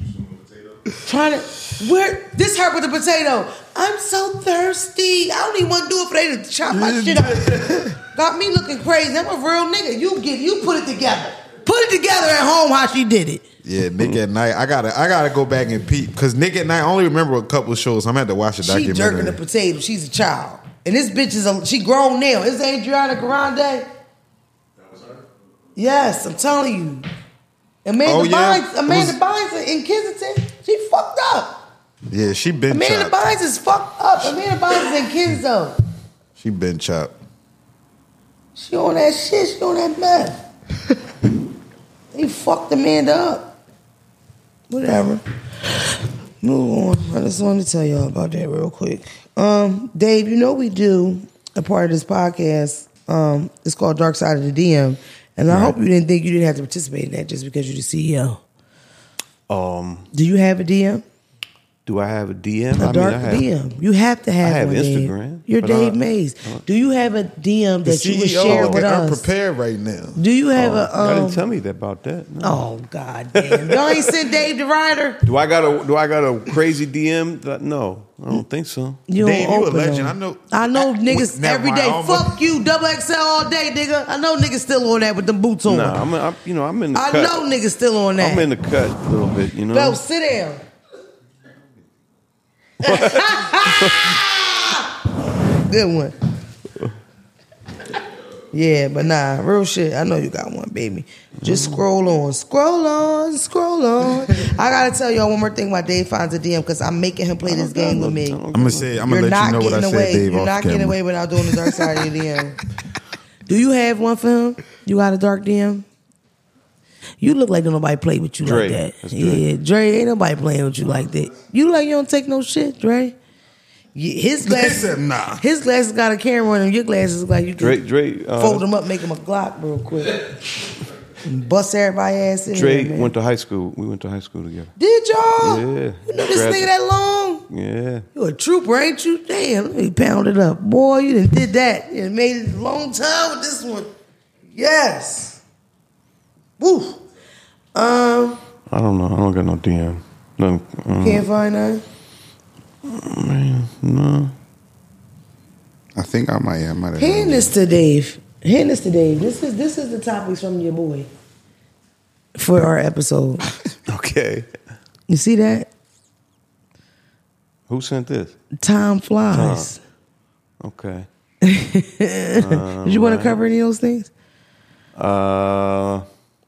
Trying to, where, this hurt with the potato. I'm so thirsty. I don't even want to do it for they to chop my shit up. Got me looking crazy. I'm a real nigga. You get, you put it together. Put it together at home how she did it. Yeah, Nick at Night. I gotta, I gotta go back and peep because Nick at Night. I only remember a couple of shows. So I'm gonna have to watch the she documentary. She jerking the potato. She's a child. And this bitch is a, she grown now. Is Adriana Grande? That was her? Yes, I'm telling you. Amanda oh, yeah? Bynes, Amanda was, Bynes in Kensington, she fucked up. Yeah, she been Amanda chopped. Bynes is fucked up. Amanda Bynes is in Kenzo. She been chopped. She on that shit. She on that meth. They fucked Amanda up. Whatever. Move on. I just wanted to tell y'all about that real quick. Um, Dave, you know we do a part of this podcast. Um, it's called Dark Side of the D M, and I right. hope you didn't think you didn't have to participate in that just because you're the C E O. Um, do you have a D M? Do I have a D M? A I dark mean, I have, D M. You have to have. I have one, Instagram. Dave. You're Dave I, Mays. I, do you have a D M that you would share with us? I'm prepared right now. Do you have oh, a? Um, y'all didn't tell me that about that. No. Oh God damn! Y'all ain't sent Dave the writer. Do I got a? Do I got a crazy D M? That, no, I don't think so. You Dave, you a legend. Them. I know. I know I, niggas never every mind, day. almost. Fuck you, double X L all day, nigga. I know niggas still on that with them boots on. Nah, I'm, I'm you know, I'm in the I cut. know niggas still on that. I'm in the cut a little bit, you know. Bro, sit down. Good one. Yeah, but nah, real shit. I know you got one, baby. Just scroll on, scroll on, scroll on. I gotta tell y'all one more thing about Dave finds a D M because I'm making him play this game with me. I'm gonna say, I'm gonna You're let you know what I said, away. Dave. You're off not camera. getting away without doing the dark side of your D M. Do you have one for him? You got a dark D M? You look like nobody play with you Dre. like that. Yeah, Dre, ain't nobody playing with you like that. You like you don't take no shit, Dre. His glasses, Listen, nah. his glasses got a camera on them. Your glasses look like you can Dre, Dre, uh, fold them up, make them a Glock real quick. Bust everybody ass in Dre there, man. went to high school. We went to high school together. Did y'all? Yeah. You know this Grad- nigga that long? Yeah. You a trooper, ain't you? Damn, let me pound it up. Boy, you done did that. You done made it a long time with this one. Yes. Woo. Um, I don't know. I don't got no D M. Nothing, um, can't find none? Man, no. I think I might. I might have. Hand this to Dave. Hand this to Dave. This is this is the topics from your boy for our episode. Okay. Okay. You see that? Who sent this? Time flies. Okay. Did you want to cover any of those things? Uh,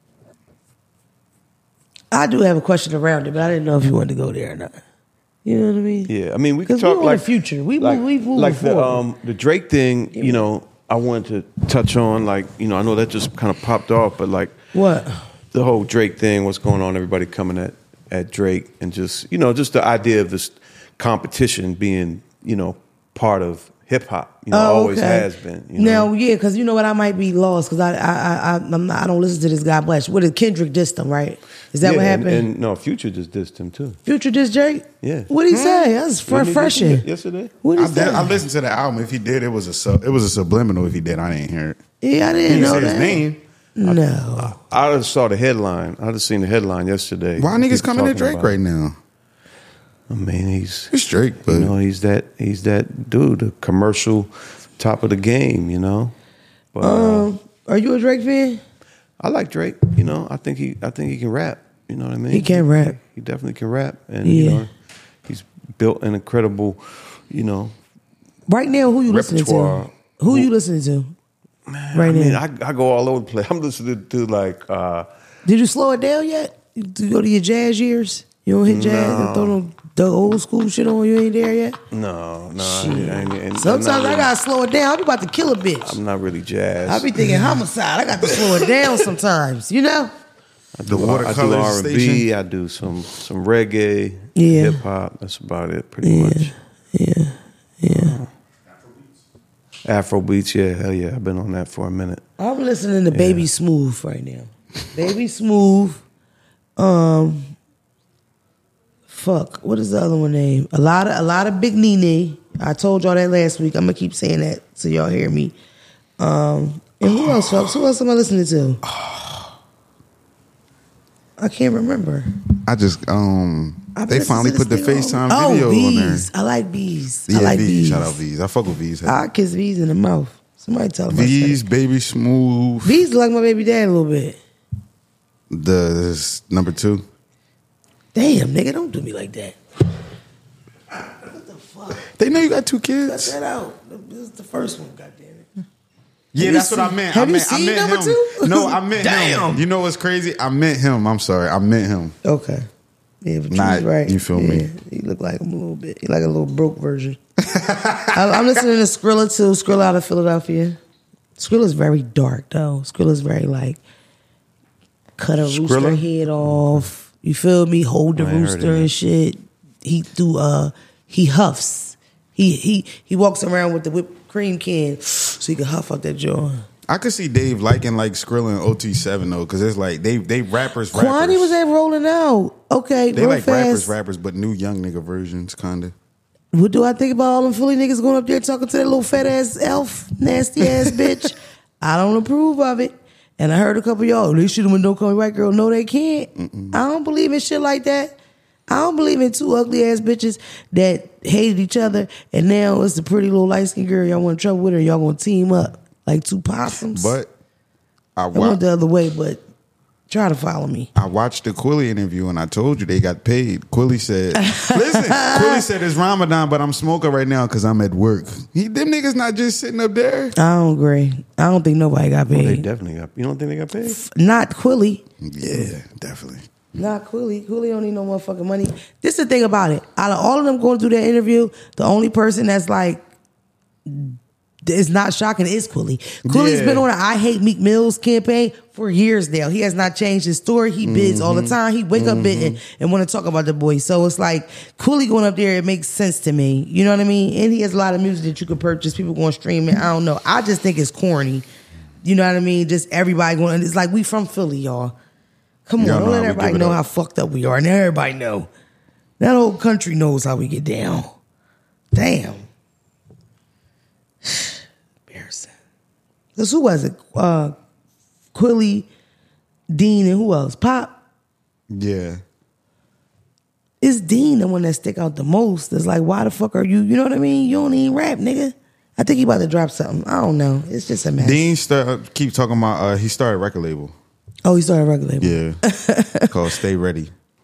I do have a question around it, but I didn't know if you wanted to go there or not. You know what I mean? yeah. I mean, we can Because talk we're like on the future. We like, we moving like the forward. um the Drake thing. You know, I wanted to touch on like you know I know that just kind of popped off, but like What? the whole Drake thing, what's going on? Everybody coming at at Drake, and just you know just the idea of this competition being you know part of hip hop. You know, Oh, always okay. has been. You know? Now, yeah, because you know what, I might be lost because I I I I'm not, I don't listen to this guy Blash. What did Kendrick dissed him, right? Is that Yeah, what and- happened? And, no, Future just dissed him too. Future dissed Drake? Yeah. What did he say? That's Wasn't he refreshing. dissing yesterday. What did I, he did, say? I listened to the album. If he did, it was a sub, it was a subliminal. If he did, I didn't hear it. Yeah, I He didn't didn't know say that. his name. No. I just saw the headline. I just seen the headline yesterday. Why niggas People coming at talking Drake about right it. now? I mean, he's It's Drake, but you know he's that he's that dude, the commercial top of the game. You know, but uh, Um, are you a Drake fan? I like Drake. You know, I think he I think he can rap. You know what I mean? He can rap. He definitely can rap, and you Yeah. know, he's built an incredible, you know, Right now, who you listening to? Repertoire. Who you listening to? Right I mean, now. I, I go all over the place. I'm listening to like. uh Did you slow it down yet? You you go to your jazz years? You don't hit jazz and throw no, the old school shit on? You ain't there yet? No, no. I, ain't- I, ain't- I'm Sometimes not I really- gotta slow it down. I'm about to kill a bitch. I'm not really jazz. I be thinking homicide. I got to slow it down sometimes. You know? I do, The I do Watercolor R and B. Station. I do some some reggae, Yeah. hip hop. That's about it, pretty Yeah. much. Yeah. Yeah. Afro beats, yeah, hell yeah. I've been on that for a minute. I'm listening to Baby Smooth right now. Baby Smooth. Um. Fuck. What is the other one name? A lot of a lot of Big Nene. I told y'all that last week. I'm gonna keep saying that so y'all hear me. Um. And who else, folks? Who else am I listening to? I can't remember. I just um I've they listened finally to put the this thing FaceTime all- video oh, on there. V's. I like V's. Yeah, I like V's. V's. Shout out V's. I fuck with V's. I kiss V's in the mouth. Somebody tell him. I said V's, it. Baby Smooth. V's like my baby dad a little bit. The this number two. Damn, nigga, don't do me like that. What the fuck? They know you got two Cut kids. that out. This is the first one, goddamn it. Yeah, Have that's you what I seen- meant. have I you meant, I seen meant number him. two? No, I meant Damn. him. You know what's crazy? I meant him. I'm sorry. I meant him. Okay. Yeah, but Nah, you was right. you feel yeah, me? He look like him a little bit. He like a little broke version. I, I'm listening to Skrilla too. Skrilla out of Philadelphia. Skrilla's very dark though. Skrilla's very like cut a rooster Skrilla? head off. You feel me? Hold the I ain't heard rooster of and that. shit. He do uh he huffs. He he he walks around with the whipped cream can so he can huff out that jaw. I could see Dave liking like Skrilla and O T seven though, because it's like they they rappers. rappers. Kwani was at Rolling Out. Okay, They real like fast. rappers, rappers, but new young nigga versions, kinda. What do I think about all them Philly niggas going up there talking to that little fat ass elf, nasty ass bitch? I don't approve of it. And I heard a couple of y'all, they should have went Don't Call Me White Girl. No, they can't. Mm-mm. I don't believe in shit like that. I don't believe in two ugly ass bitches that hated each other and now it's the pretty little light skinned girl y'all want in trouble with her. Y'all gonna team up like two possums. But I I wa- went the other way, but try to follow me. I watched the Quilly interview and I told you they got paid. Quilly said, listen, Quilly said it's Ramadan, but I'm smoking right now because I'm at work. He, them niggas not just sitting up there. I don't agree. I don't think nobody got They paid. definitely got. You don't think they got paid? Not Quilly. Yeah, definitely. Not Quilly. Quilly don't need no motherfucking money. This is the thing about it. Out of all of them going through that interview, the only person that's like, it's not shocking is Quilly. Quilly's Yeah. been on an I Hate Meek Mill's campaign for years now. He has not changed his story. He bids all the time. He wake up bidding and want to talk about the boy. So it's like Quilly going up there, it makes sense to me. You know what I mean? And he has a lot of music that you can purchase. People going to stream it. I don't know. I just think it's corny. You know what I mean? Just everybody going. It's like we from Philly, y'all. Come on, Y'all don't know let how we everybody give it know up. how fucked up we are. And everybody know. That whole country knows how we get down. Damn. Embarrassing. Because who was it? Uh, Quilly, Dean, and who else? Pop. Yeah. It's Dean the one that stick out the most. It's like, why the fuck are you? You know what I mean? You don't even rap, nigga. I think he about to drop something. I don't know. It's just a mess. Dean start, keep talking about, uh, he started a record label. Oh, he started a record label. Yeah. Called Stay Ready.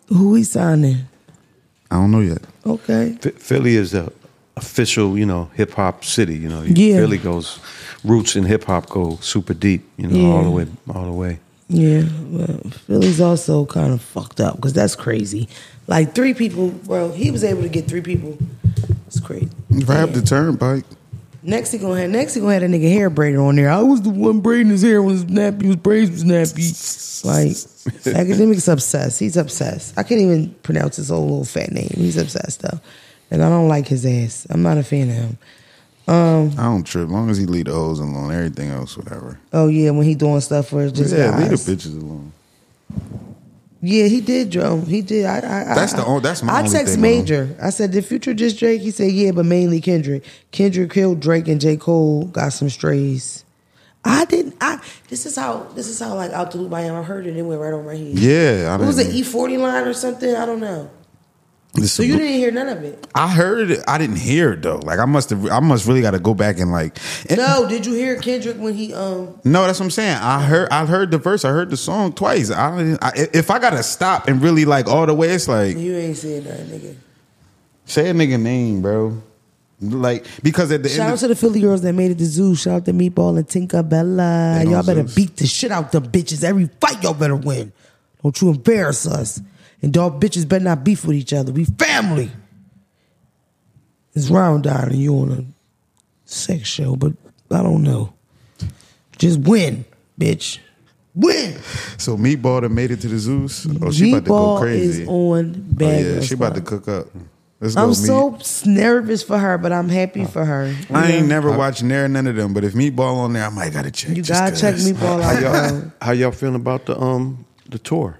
Who he signing? I don't know yet. Okay. Ph- Philly is the official, you know, hip hop city. You know, Yeah. Philly goes roots in hip hop go super deep. You know, Yeah. all the way, all the way. Yeah, well, Philly's also kind of fucked up because that's crazy. Like three people, bro. He was able to get three people. It's crazy. Grab the turnpike. Next he gonna have next he gonna have that nigga hair braided on there. I was the one braiding his hair when his nappy his braids was nappy. Like academic's obsessed. He's obsessed. I can't even pronounce his whole little fat name. He's obsessed though, and I don't like his ass. I'm not a fan of him. Um, I don't trip. As long as he leave the hoes alone, everything else, whatever. oh yeah, when he doing stuff for just yeah, guys. leave the bitches alone. Yeah, he did, Joe. He did. I, I, That's I, the only- that's my I only text thing, Major. I said, "Did Future just Drake?" He said, "Yeah, but mainly Kendrick. Kendrick killed Drake, and J. Cole got some strays." I didn't. I. This is how. This is how like out the loop I am. I heard it. It went right over my head. Yeah, I What was it? didn't- E forty line or something? I don't know. This So you didn't hear none of it? I heard it. I didn't hear it though. Like I must have. I must really got to go back and like. and- No. Did you hear Kendrick when he um? No, that's what I'm saying. I heard. I heard the verse. I heard the song twice. I, didn't- I if I gotta stop and really like all the way, it's like You ain't saying nothing, nigga. say a nigga name, bro. Like because at the Shout end, out of, to the Philly girls that made it to Zoo. Shout out to Meatball and Tinkerbella. They on Y'all better Zeus. beat the shit out them bitches. Every fight y'all better win. Don't you embarrass us. And dog bitches better not beef with each other. We family. It's round down and you on a sex show, but I don't know. Just win, bitch. Win. so Meatball that made it to the Zeus. Oh, she about to go Meatball crazy. is on oh bad. yeah, Girl she about to Squad. cook up. Let's go. I'm Meat. so nervous for her, but I'm happy for her. I ain't You know? never watched near none of them, but if Meatball on there, I might gotta check. You just gotta check 'cause. Meatball How out, y'all, bro. how y'all feeling about the um the tour?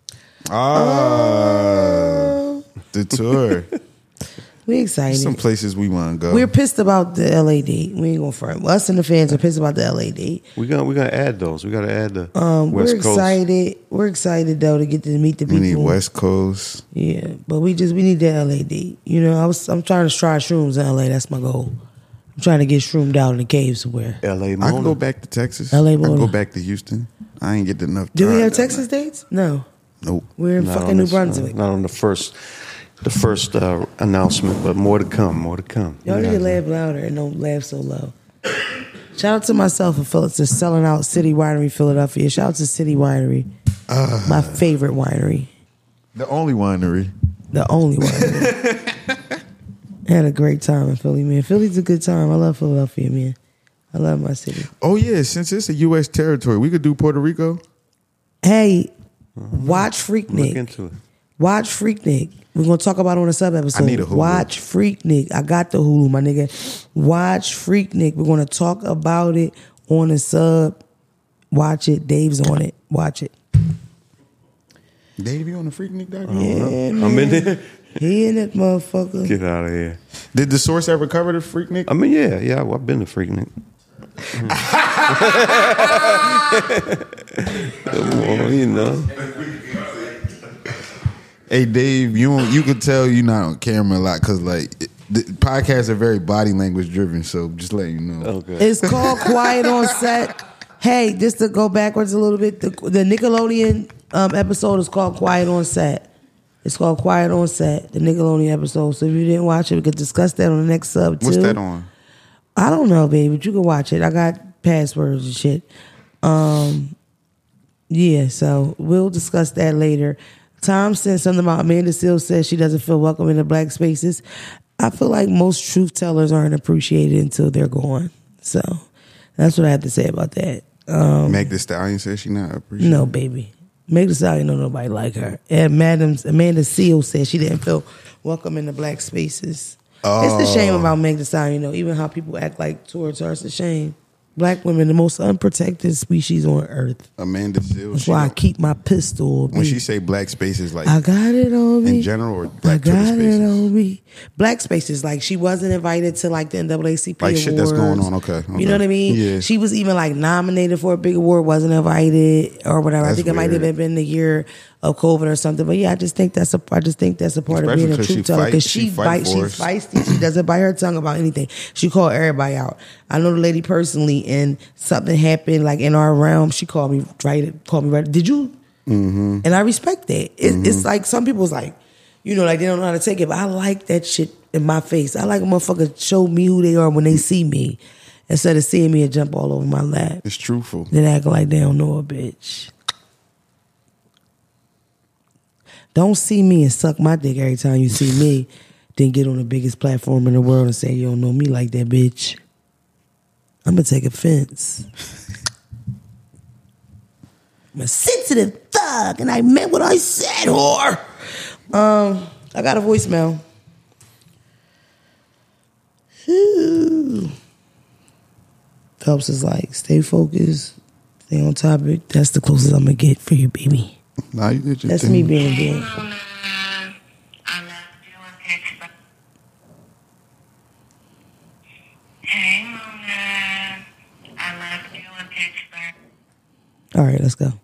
Ah, the tour. We excited. Some places we want to go. We're pissed about the L A date. We ain't gonna front. Us and the fans are pissed about the L A date. We gonna we gonna add those. We gotta add the Um, West we're Coast. excited. We're excited though to get to meet the we people. need West Coast. Yeah, but we just we need the L A date. You know, I was I'm trying to try shrooms in L A. That's my goal. I'm trying to get shroomed out in the cave somewhere. L A. I can Mona. go back to Texas. L A I can Mona. go back to Houston. I ain't get enough. Do we time have down Texas dates? No, there. Nope. we're in Not fucking on New this, Brunswick. uh, not on the first, the first uh, announcement, but more to come. More to come. Y'all need Yeah. to laugh louder and don't laugh so low. Shout out to myself and Phillips for selling out City Winery Philadelphia. Shout out to City Winery, Uh. my favorite winery, The only winery. the only winery. I had a great time in Philly, man. Philly's a good time. I love Philadelphia, man. I love my city. Oh yeah, since it's a U S territory, we could do Puerto Rico. Hey, watch Look Freaknik. into it. Watch Freaknik. We're gonna talk about it on a sub episode. I need a Hulu. Watch Freaknik. I got the Hulu, my nigga. Watch Freaknik. We're gonna talk about it on a sub. Watch it. Dave's on it. Watch it. Dave, you on the Freaknik doc? Yeah, man. I'm in there. He in that motherfucker. Get out of here. Did the source ever cover the Freaknik? I mean, yeah, yeah. I've been to Freaknik. Come on, you know. Hey Dave, you you could tell you're not on camera a lot because like it, the podcasts are very body language driven. So just let you know. Okay. It's called Quiet on Set. Hey, just to go backwards a little bit, the, the Nickelodeon um, episode is called Quiet on Set. It's called Quiet on Set, the Nickelodeon episode. So if you didn't watch it, we could discuss that on the next sub too. What's that on? I don't know, baby, but you can watch it. I got passwords and shit. Um, yeah, so we'll discuss that later. Tom said something about Amanda Seales says she doesn't feel welcome in the black spaces. I feel like most truth tellers aren't appreciated until they're gone. So that's what I have to say about that. Um, Meg Thee Stallion says she not appreciated. no, baby. Meg Thee Stallion, know nobody like her. And Madam Amanda Seales said she didn't feel welcome in the black spaces. It's the shame about Meg Thee Stallion, you know, even how people act like towards her. It's a shame. Black women, the most unprotected species on earth. Amanda Seales. That's she why I don't- keep my pistol. when me. she say black spaces, like I got it on me. in general or I black Twitter got it spaces. on me. Black spaces, like she wasn't invited to like the N double A C P Like awards. shit that's going on, okay, okay. You know what I mean? Yeah. She was even like nominated for a big award, wasn't invited or whatever. I That's think it might have weird. been the year of COVID or something. But yeah, I just think that's a I just think that's a part Especially of being a 'cause she truth teller fight- because she she, fight bite, for she's us. feisty. She doesn't bite her tongue about anything. She called everybody out. I know the lady personally, and something happened like in our realm. She called me right. Called me right. Did you? Mm-hmm. And I respect that. It, mm-hmm. It's like some people's like, you know, like they don't know how to take it, but I like that shit in my face. I like a motherfucker show me who they are when they see me instead of seeing me and jump all over my lap. It's truthful. Then act like they don't know a bitch. Don't see me and suck my dick every time you see me, then get on the biggest platform in the world and say you don't know me like that, bitch. I'm gonna take offense. I'm a sensitive thug, and I meant what I said, whore. Um, I got a voicemail. Whew. Phelps is like, stay focused, stay on topic. That's the closest I'm gonna get for you, baby. Nah, you did your That's thing. me being big. Hey, Mona. I love you in Pittsburgh. All right, let's go.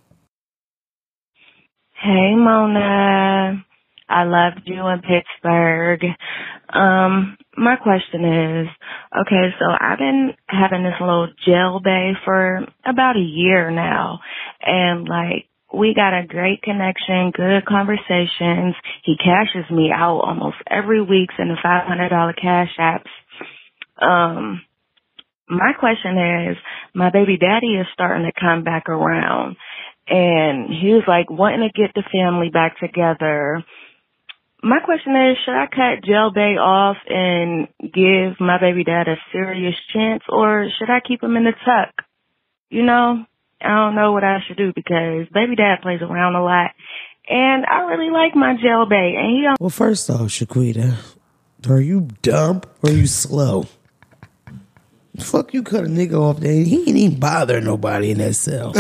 Hey, Mona. I loved you in Pittsburgh. Um, my question is, okay, so I've been having this little gel bay for about a year now. And, like, we got a great connection, good conversations. He cashes me out almost every week in the five hundred dollars cash apps. Um, my question is, my baby daddy is starting to come back around. And he was like wanting to get the family back together. My question is, should I cut Gel Bay off and give my baby dad a serious chance, or should I keep him in the tuck? You know, I don't know what I should do because baby dad plays around a lot, and I really like my Gel Bay. And he don't. Well, first off, Shaquita, are you dumb or are you slow? Fuck, you cut a nigga off there. He ain't even bothering nobody in that cell.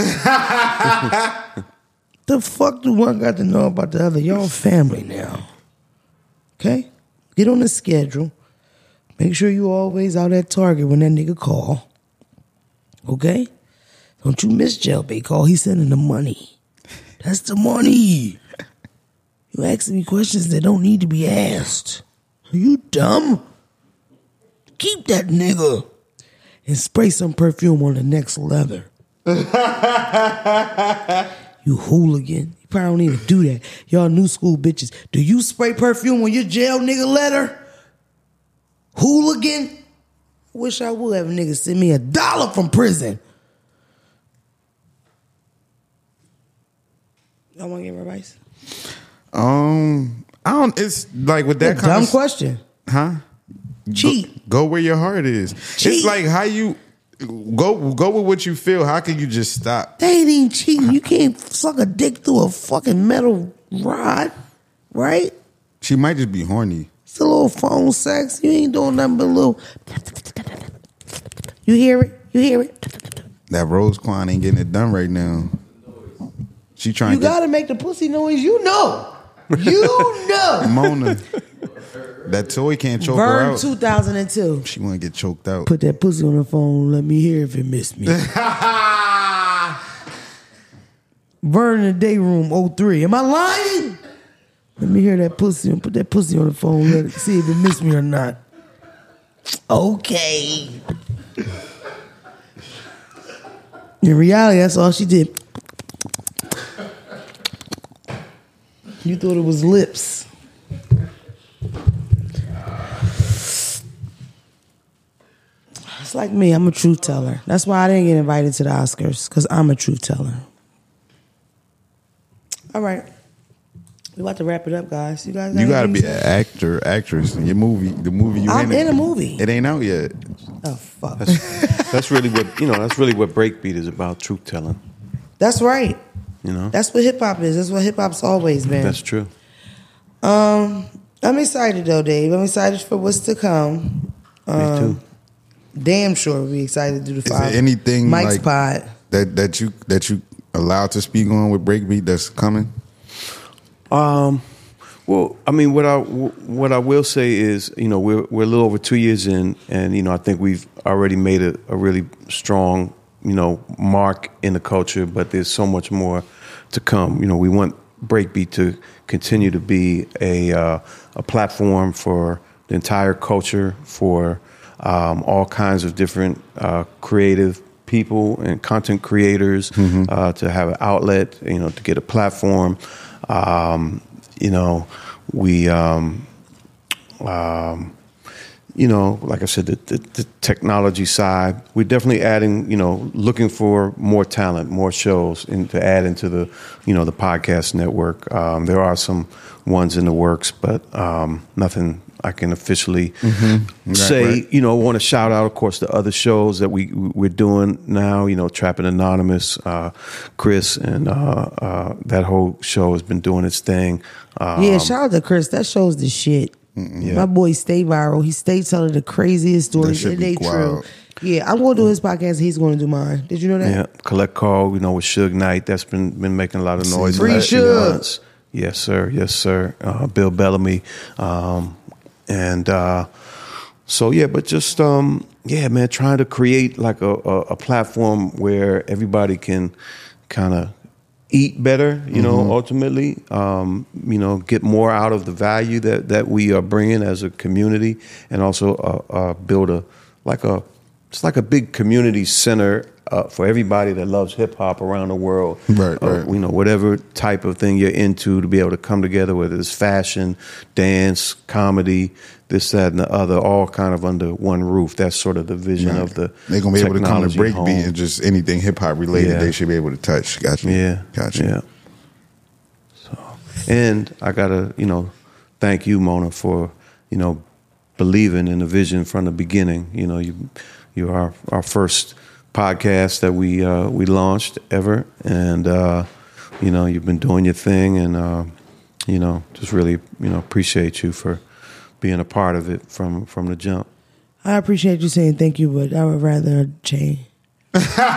The fuck do one got to know about the other? Y'all family now. Okay? Get on the schedule. Make sure you always out at Target when that nigga call. Okay? Don't you miss Gel Bay call. He's sending the money. That's the money. You asking me questions that don't need to be asked. Are you dumb? Keep that nigga. And spray some perfume on the next leather. You hooligan. You probably don't even do that. Y'all new school bitches. Do you spray perfume on your jail nigga letter? Hooligan? Wish I would have a nigga send me a dollar from prison. Y'all want to give advice? Um, I don't, it's like with that a kind dumb of... question. Huh? Cheat. Go, go where your heart is. Cheat. It's like how you go go with what you feel. How can you just stop? They ain't even cheating. You can't suck a dick through a fucking metal rod, right? She might just be horny. It's a little phone sex. You ain't doing nothing but a little. You hear it? You hear it? That Rose Quan ain't getting it done right now. She trying. You to gotta make the pussy noise. You know. You know. Mona. That toy can't choke her Vern out. two thousand two. She want to get choked out. Put that pussy on the phone. Let me hear if it missed me. Vern in the day room oh three. Am I lying? Let me hear that pussy and put that pussy on the phone. Let it see if it missed me or not. Okay. In reality, that's all she did. You thought it was lips. It's like me. I'm a truth teller. That's why I didn't get invited to the Oscars, because I'm a truth teller. All right. We about to wrap it up, guys. You guys got You got to anything be to an say? actor, actress in your movie. The movie you I'm in, in a movie. It ain't out yet. Oh, fuck. That's, that's really what you know. That's really what breakbeat is about. Truth telling. That's right. You know. That's what hip hop is. That's what hip hop's always been. That's true. Um, I'm excited though, Dave. I'm excited for what's to come. Um, Me too. Damn sure we excited to do the Is five. there anything Mike's like pod. that that you that you allowed to speak on with breakbeat that's coming? Um, well, I mean, what I what I will say is, you know, we're we're a little over two years in, and you know, I think we've already made a, a really strong, you know, mark in the culture. But there's so much more to come. You know, we want breakbeat to continue to be a uh, a platform for the entire culture, for um, all kinds of different uh, creative people and content creators mm-hmm. uh, to have an outlet, you know, to get a platform. Um, you know, we, um, um, you know, like I said, the, the, the technology side, we're definitely adding, you know, looking for more talent, more shows and to add into the, you know, the podcast network. Um, there are some ones in the works, but um, nothing I can officially mm-hmm. right, say. Right. You know, want to shout out, of course, the other shows that we we're doing now. You know, Trapping Anonymous, uh, Chris, and uh, uh, that whole show has been doing its thing. Um, yeah, shout out to Chris. That show's the shit. Yeah. My boy stay viral. He stay telling the craziest stories. And they true. Yeah, I'm going to do his podcast. He's going to do mine. Did you know that? Yeah, Collect Call. You know, with Suge Knight. That's been been making a lot of noise. Free Suge. Yes, sir. Yes, sir. Uh, Bill Bellamy. Um, And uh, so, yeah, but just, um, yeah, man, trying to create like a, a, a platform where everybody can kind of eat better, you know, mm-hmm. ultimately, um, you know, get more out of the value that, that we are bringing as a community, and also uh, uh, build a, like a, it's like a big community center uh, for everybody that loves hip hop around the world. Right, uh, right. You know, whatever type of thing you're into, to be able to come together, whether it's fashion, dance, comedy, this, that, and the other, all kind of under one roof. That's sort of the vision right. of the They're going to be able to come to breakbeat home. and just anything hip hop related, yeah. they should be able to touch. Gotcha. Yeah. Gotcha. Yeah. So, and I got to, you know, thank you, Mona, for, you know, believing in the vision from the beginning. You know, you, you're our, our first podcast that we uh, we launched ever, and uh, you know, you've been doing your thing, and uh, you know, just really, you know, appreciate you for being a part of it from from the jump. I appreciate you saying thank you, but I would rather change. All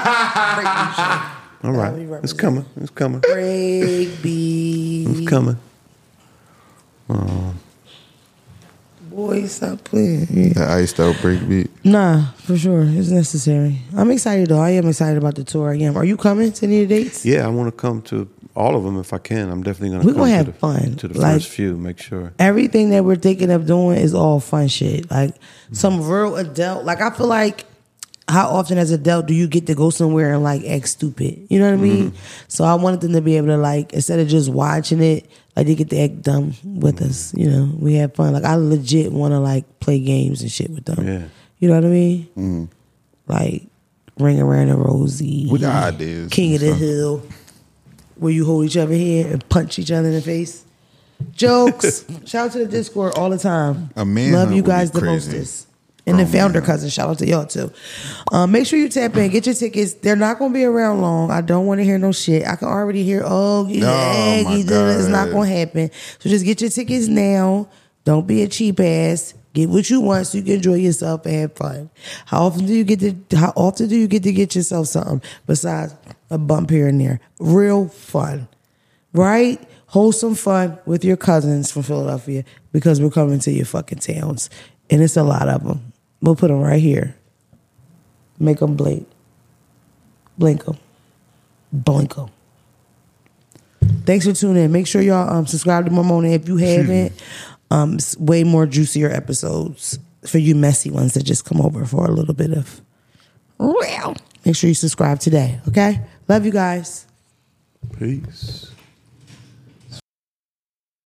right, it's coming. It's coming. Break beat. It's coming. Um, Boy, stop playing. Yeah. The iced out breakbeat. Nah, for sure. It's necessary. I'm excited, though. I am excited about the tour. I am. Are you coming to any of the dates? Yeah, I want to come to all of them if I can. I'm definitely going to We're come gonna to have the, fun. to the Like, first few, make sure. Everything that we're thinking of doing is all fun shit. Like, some real adult. Like, I feel like, how often as an adult do you get to go somewhere and, like, act stupid? You know what I mean? Mm-hmm. So I wanted them to be able to, like, instead of just watching it, like, they get to act dumb with mm-hmm. us. You know, we have fun. Like, I legit want to, like, play games and shit with them. Yeah. You know what I mean? Mm-hmm. Like, Ring Around the Rosie. We got ideas. King of the Hill. Where you hold each other here and punch each other in the face. Jokes. Shout out to the Discord all the time. A man Love you guys the crazy. mostest. And the founder cousin, shout out to y'all too. Um, make sure you tap in, get your tickets. They're not going to be around long. I don't want to hear no shit. I can already hear, oh, you Oh, Aggie, my it's not God. going to happen. So just get your tickets now. Don't be a cheap ass. Get what you want so you can enjoy yourself and have fun. How often do you get to? How often do you get to get yourself something besides a bump here and there? Real fun, right? Wholesome fun with your cousins from Philadelphia, because we're coming to your fucking towns, and it's a lot of them. We'll put them right here. Make them blink. Blink them. Blink them. Thanks for tuning in. Make sure y'all um, subscribe to Mamona if you haven't. Um, it's way more juicier episodes for you messy ones that just come over for a little bit of real. Make sure you subscribe today, okay? Love you guys. Peace.